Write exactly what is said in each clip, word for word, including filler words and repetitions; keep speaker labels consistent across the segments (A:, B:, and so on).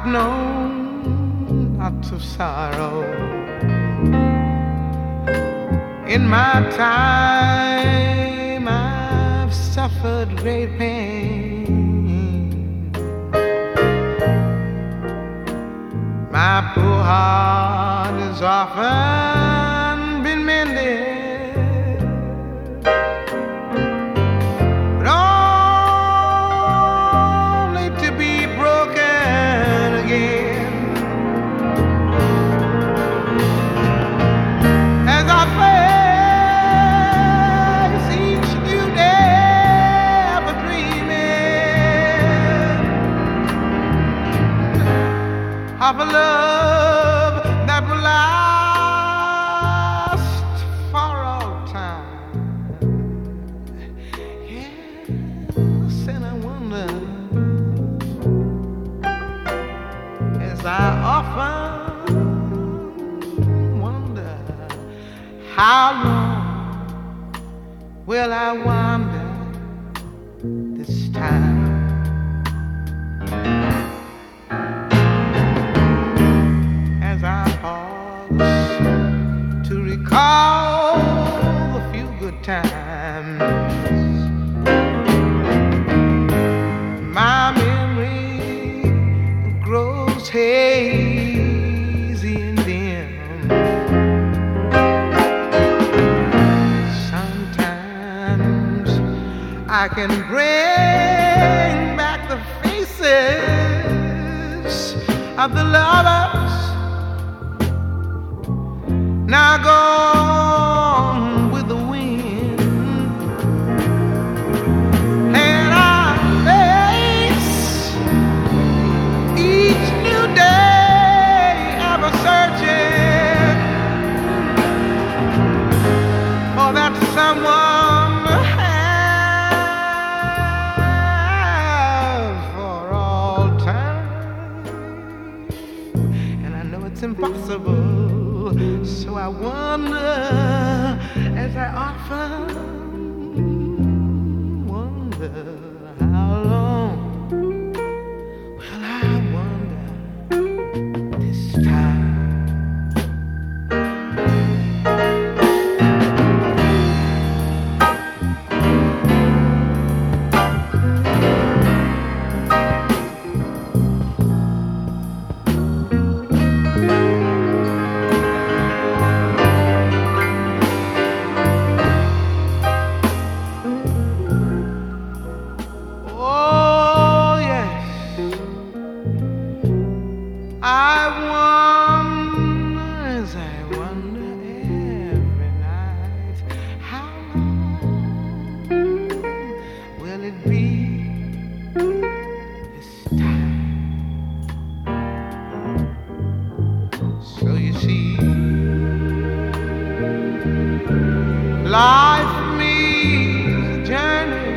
A: I've known lots of sorrow. In my time, I've suffered great pain. My poor heart has often been mended, of a love that will last for all time. Yes, and I wonder, as I often wonder, how long will I wander this time? To recall a few good times, my memory grows hazy and dim. Sometimes I can bring back the faces of the lovers now gone with the wind, and I face each new day ever searching for that someone has for all time, and I know it's impossible. So I wonder, as I often wonder, how long will I wonder this time? Life for me is a journey,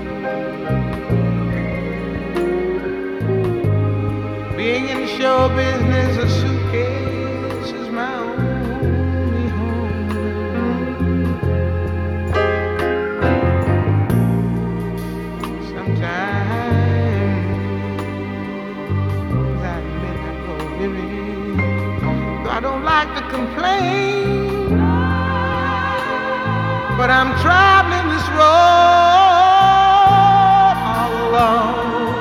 A: being in show business, a suitcase is my only home. Sometimes I admit I go weary, though I don't like to complain, but I'm traveling this road all alone.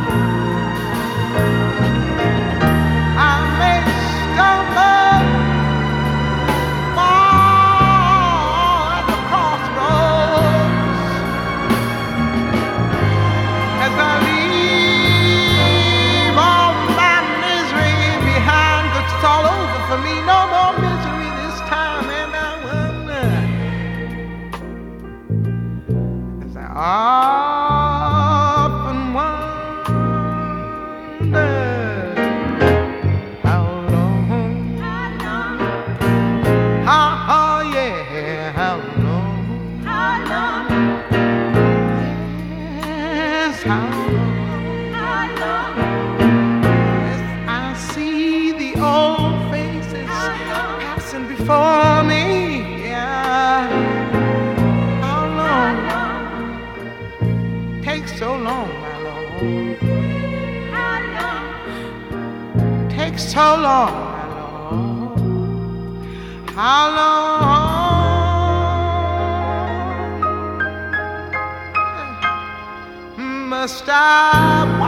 A: I may stumble, fall at the crossroads as I leave all my misery behind, 'cause it's all over for me. No more misery this time, and I wonder, often wonder, how long, how, oh yeah, how long, yes, how long, yes, I see the old faces passing before me, yeah. So long, my Lord. How long? takes so long, my Lord? How long must I